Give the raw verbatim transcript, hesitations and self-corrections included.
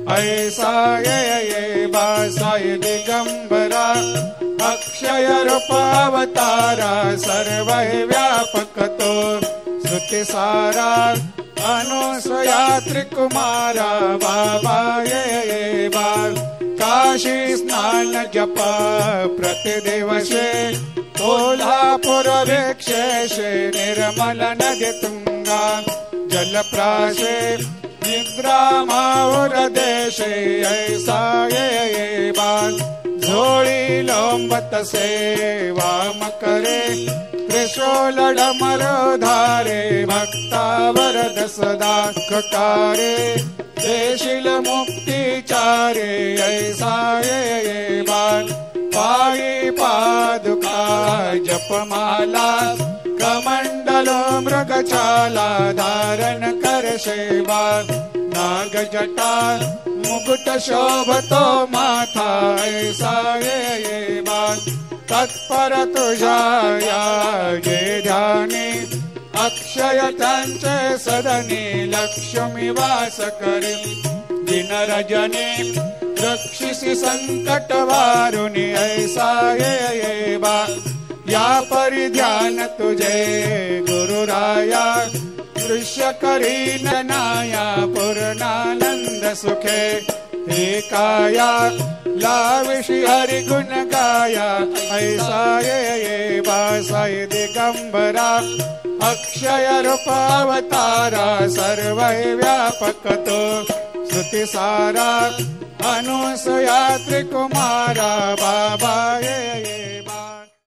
ऐसा ये ये बासाय दिगंबरा अक्षय रूपावतारा सर्वै व्यापक तो श्रुति सारा अनुसया त्रिकुमारा बाबा ये ये बाल काशी स्नान जपा प्रतिदिवसे कोल्हापुर भिक्षेशे निर्मल नदी तुंगा जलप्राशे निद्रामावर देशे ऐसा ये बाल झोली लोंबत से वाम करे त्रिशूल डमर धारे भक्तावरद सदा ककारे देशिल मुक्ति चारे ऐसा ये बाल पाई पादुका जपमाला कमंडल मृगछाला धारण कर सेवा नाग जटा मुकुट शोभतो माथा ऐसा ये बाल तत्पर तुझाया ये ध्यानी अक्षय तंचे सदनी लक्ष्मी वास करी दिन रजनी रक्षिसी संकट वारुणी ऐसा ये ये बा या परि ध्यान तुझे गुरु राया दृश्य करी ननाया पूर्णानंद सुखे हे काया लाविषि हरि गुण गाया ऐसा ये ये बासाय दिगंबरा अक्षय रूपावतारा सर्वै व्यापक तो श्रुति सारा अनुसया त्रिकुमारा बाबा ये ये